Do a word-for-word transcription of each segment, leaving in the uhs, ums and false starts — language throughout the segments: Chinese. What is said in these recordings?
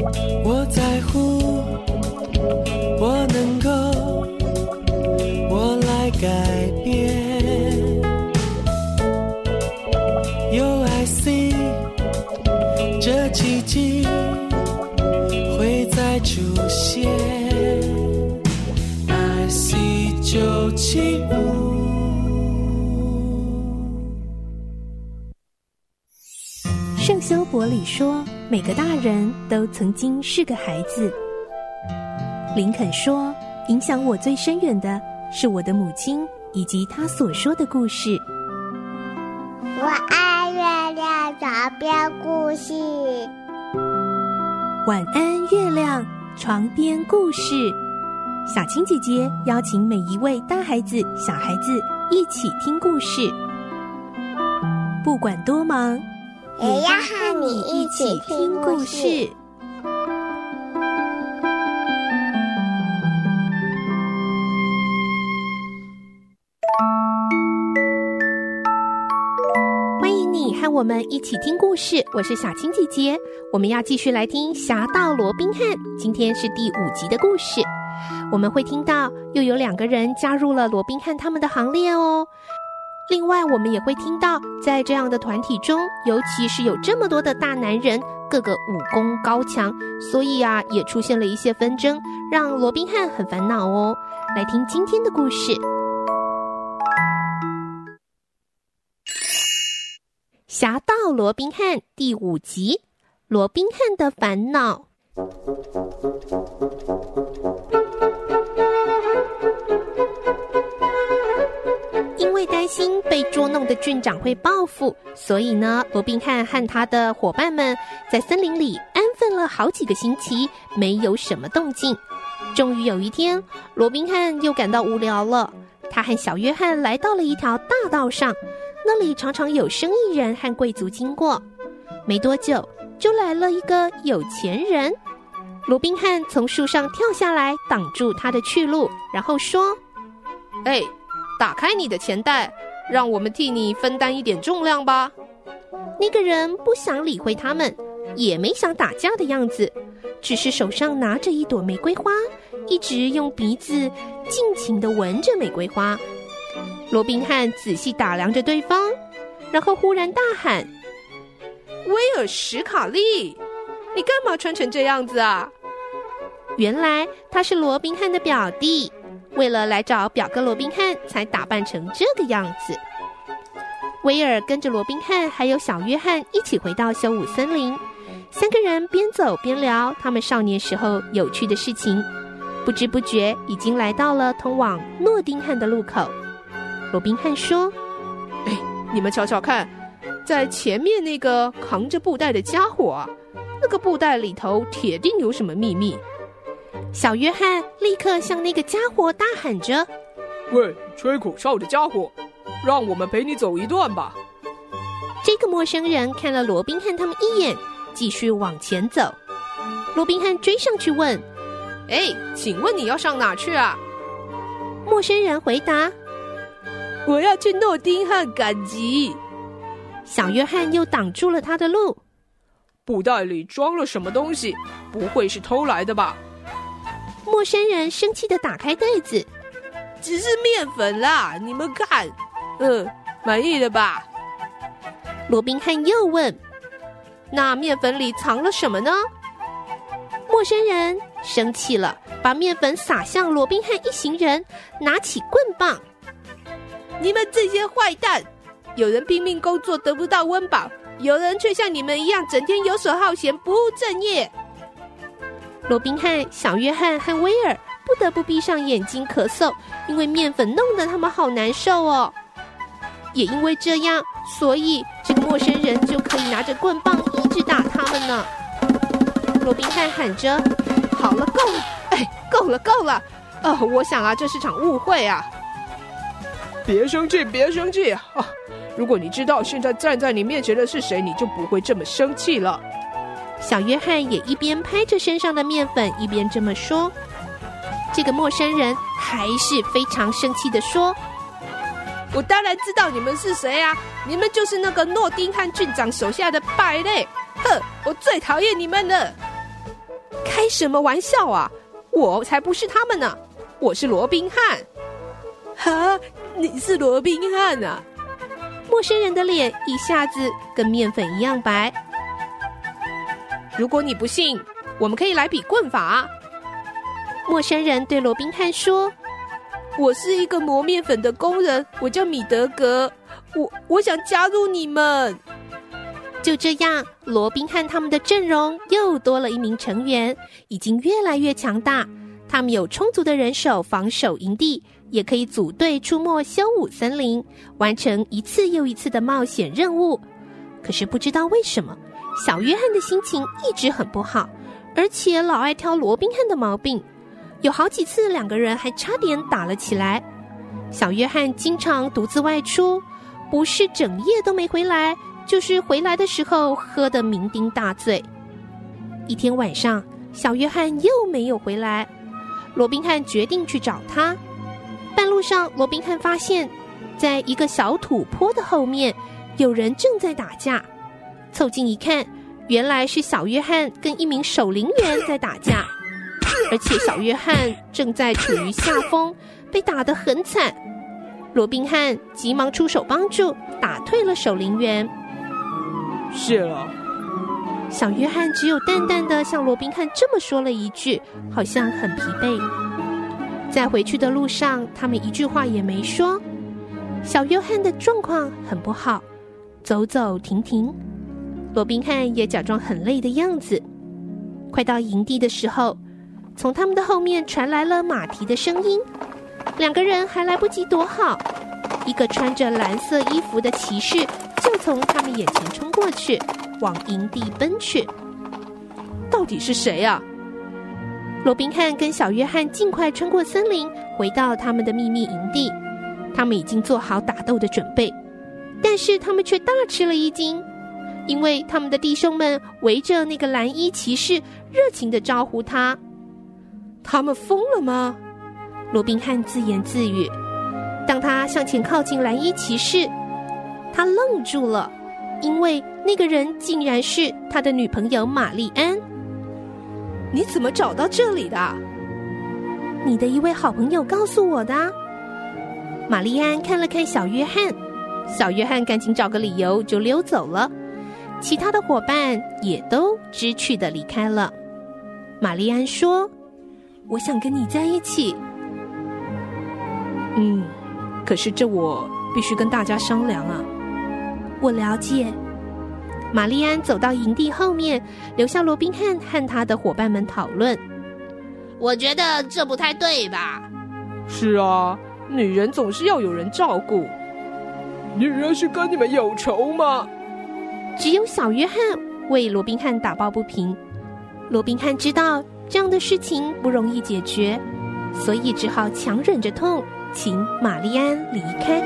我在乎，我能够，我来改变。有 I see， 这奇迹会再出现。I see 九七五。 圣修伯里说，每个大人都曾经是个孩子。林肯说，影响我最深远的是我的母亲以及她所说的故事。 我爱月亮床边故事。 晚安，月亮床边故事。小青姐姐邀请每一位大孩子、小孩子一起听故事，不管多忙， 也要和你一起听故事。 欢迎你和我们一起听故事，我是小青姐姐。我们要继续来听《侠盗罗宾汉》，今天是第五集的故事。我们会听到又有两个人加入了罗宾汉他们的行列哦。另外我们也会听到，在这样的团体中，尤其是有这么多的大男人，个个武功高强，所以啊，也出现了一些纷争，让罗宾汉很烦恼哦。来听今天的故事，《侠盗罗宾汉》第五集，罗宾汉的烦恼。因为担心被捉弄的郡长会报复，所以呢，罗宾汉和他的伙伴们在森林里安分了好几个星期，没有什么动静。终于有一天，罗宾汉又感到无聊了，他和小约翰来到了一条大道上，那里常常有生意人和贵族经过。没多久，就来了一个有钱人。罗宾汉从树上跳下来，挡住他的去路，然后说：“哎，打开你的钱袋，让我们替你分担一点重量吧。”那个人不想理会他们，也没想打架的样子，只是手上拿着一朵玫瑰花，一直用鼻子尽情地闻着玫瑰花。罗宾汉仔细打量着对方，然后忽然大喊：“威尔史卡利，你干嘛穿成这样子啊？”原来他是罗宾汉的表弟，为了来找表哥罗宾汉才打扮成这个样子。威尔跟着罗宾汉还有小约翰一起回到修武森林，三个人边走边聊他们少年时候有趣的事情，不知不觉已经来到了通往诺丁汉的路口。罗宾汉说：“哎，你们瞧瞧看，在前面那个扛着布袋的家伙啊，那个布袋里头铁定有什么秘密。”小约翰立刻向那个家伙大喊着：“ 喂，吹口哨的家伙，让我们陪你走一段吧。” 这个陌生人看了罗宾汉他们一眼，继续往前走。罗宾汉追上去问：“哎，请问你要上哪去啊？”陌生人回答：“我要去诺丁汉赶集。”小约翰又挡住了他的路：“ 布袋里装了什么东西？不会是偷来的吧？” 陌生人生气地打开袋子：“只是面粉啦，你们看，嗯，满意了吧？”罗宾汉又问：“那面粉里藏了什么呢？”陌生人生气了，把面粉撒向罗宾汉一行人，拿起棍棒：“你们这些坏蛋，有人拼命工作得不到温饱，有人却像你们一样整天游手好闲，不务正业。”罗宾汉、小约翰和威尔不得不闭上眼睛咳嗽，因为面粉弄得他们好难受哦。也因为这样，所以这个陌生人就可以拿着棍棒一直打他们呢。罗宾汉喊着：“好了，够了，哎，够了，够了！哦，我想啊，这是场误会啊。” 别生气，别生气啊！如果你知道现在站在你面前的是谁，你就不会这么生气了。 小约翰也一边拍着身上的面粉，一边这么说。这个陌生人还是非常生气地说：“我当然知道你们是谁啊！你们就是那个诺丁汉郡长手下的败类！哼，我最讨厌你们了！” 开什么玩笑啊！我才不是他们呢，我是罗宾汉。哈，你是罗宾汉啊？ 陌生人的脸一下子跟面粉一样白。 如果你不信，我们可以来比棍法。 陌生人对罗宾汉说： 我是一个磨面粉的工人，我叫米德格，我我想加入你们。 就这样，罗宾汉他们的阵容又多了一名成员，已经越来越强大。他们有充足的人手防守营地，也可以组队出没修武森林，完成一次又一次的冒险任务。可是不知道为什么，小约翰的心情一直很不好，而且老爱挑罗宾汉的毛病。有好几次两个人还差点打了起来。小约翰经常独自外出，不是整夜都没回来，就是回来的时候喝得酩酊大醉。一天晚上，小约翰又没有回来，罗宾汉决定去找他。半路上，罗宾汉发现在一个小土坡的后面有人正在打架，凑近一看，原来是小约翰跟一名守林员在打架，而且小约翰正在处于下风，被打得很惨。罗宾汉急忙出手帮助，打退了守林员。 谢了。 小约翰只有淡淡的向罗宾汉这么说了一句，好像很疲惫。在回去的路上，他们一句话也没说。小约翰的状况很不好，走走停停。罗宾汉也假装很累的样子。快到营地的时候，从他们的后面传来了马蹄的声音。两个人还来不及躲好，一个穿着蓝色衣服的骑士就从他们眼前冲过去，往营地奔去。 到底是谁啊？ 罗宾汉跟小约翰尽快穿过森林，回到他们的秘密营地。他们已经做好打斗的准备，但是他们却大吃了一惊，因为他们的弟兄们围着那个蓝衣骑士，热情地招呼他。 他们疯了吗？ 罗宾汉自言自语。当他向前靠近蓝衣骑士，他愣住了，因为那个人竟然是他的女朋友玛丽安。 你怎么找到这里的？ 你的一位好朋友告诉我的。玛丽安看了看小约翰，小约翰赶紧找个理由就溜走了，其他的伙伴也都知趣地离开了。玛丽安说：我想跟你在一起。 嗯，可是这我必须跟大家商量啊。 我了解。玛丽安走到营地后面，留下罗宾汉和他的伙伴们讨论。 我觉得这不太对吧？ 是啊，女人总是要有人照顾。女人是跟你们有仇吗？ 只有小约翰为罗宾汉打抱不平。罗宾汉知道这样的事情不容易解决，所以只好强忍着痛，请玛丽安离开。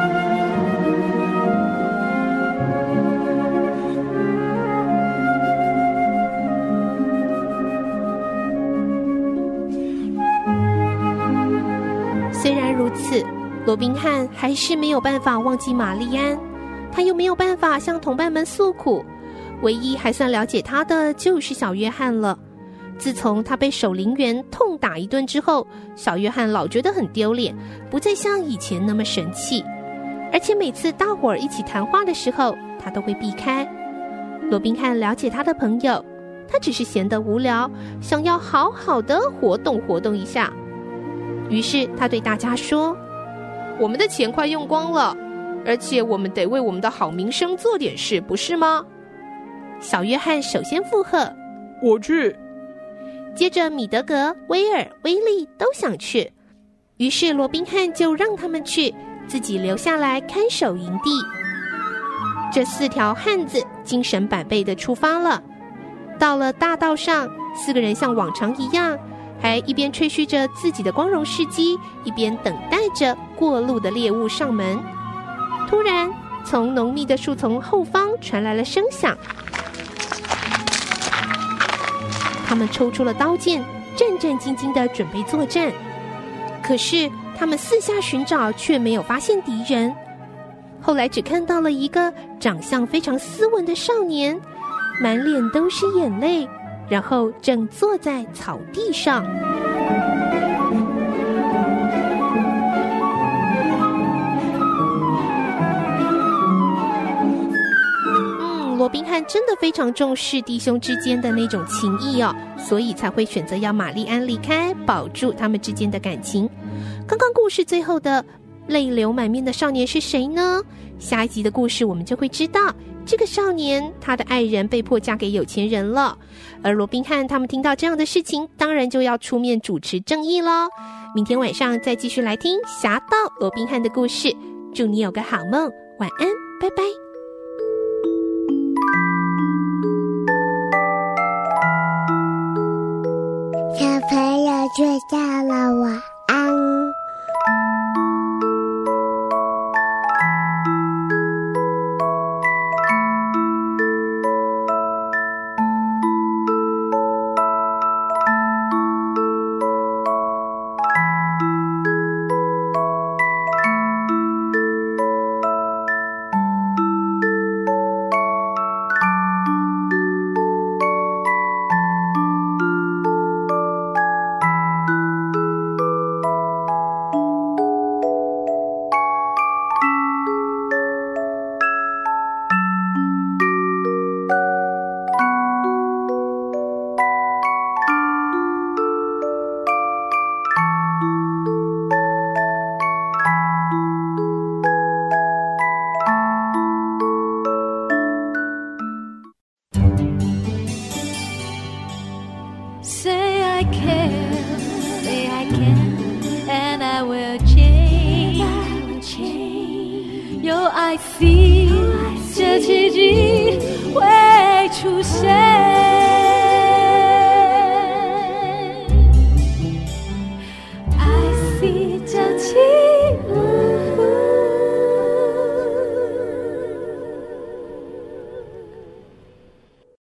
虽然如此，罗宾汉还是没有办法忘记玛丽安，他又没有办法向同伴们诉苦，唯一还算了解他的就是小约翰了。自从他被守林员痛打一顿之后，小约翰老觉得很丢脸，不再像以前那么神气，而且每次大伙儿一起谈话的时候，他都会避开。罗宾汉了解他的朋友，他只是闲得无聊，想要好好的活动活动一下。于是他对大家说： 我们的钱快用光了，而且我们得为我们的好名声做点事，不是吗？ 小约翰首先附和： 我去。 接着米德格、威尔、威利都想去，于是罗宾汉就让他们去，自己留下来看守营地。这四条汉子精神百倍地出发了。到了大道上，四个人像往常一样，还一边吹嘘着自己的光荣事迹，一边等待着过路的猎物上门。突然，从浓密的树丛后方传来了声响，他们抽出了刀剑，战战兢兢地准备作战。可是他们四下寻找，却没有发现敌人。后来只看到了一个长相非常斯文的少年，满脸都是眼泪， 然后正坐在草地上。罗宾汉真的非常重视弟兄之间的那种情谊哦，所以才会选择要玛丽安离开，保住他们之间的感情。刚刚故事最后的泪流满面的少年是谁呢？下一集的故事我们就会知道，这个少年他的爱人被迫嫁给有钱人了，而罗宾汉他们听到这样的事情，当然就要出面主持正义咯。明天晚上再继续来听侠盗罗宾汉的故事，祝你有个好梦，晚安，拜拜。 小朋友睡觉了，晚安。 Say I care, say I can, and I will change. I will change. 有爱 see 这奇迹会出现。